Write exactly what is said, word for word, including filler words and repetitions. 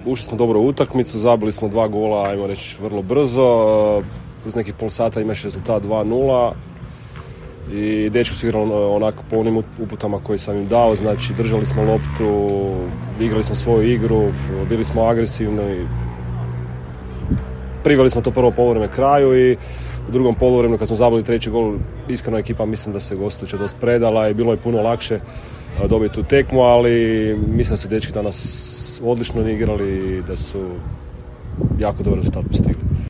ušli smo dobro u utakmicu, zabili smo dva gola, ajmo reći, vrlo brzo. Kroz nekih pol sata imaš rezultat dva nula. I dečko su igrali onako po onim uputama koje sam im dao, znači držali smo loptu, igrali smo svoju igru, bili smo agresivni. Priveli smo to prvo poluvreme kraju i u drugom poluvremenu kad smo zabili treći gol, iskreno ekipa mislim da se gostujuća dosta predala i bilo je puno lakše dobiti tu tekmu, ali mislim da su dečki danas odlično igrali i da su jako dobro rezultat postigli.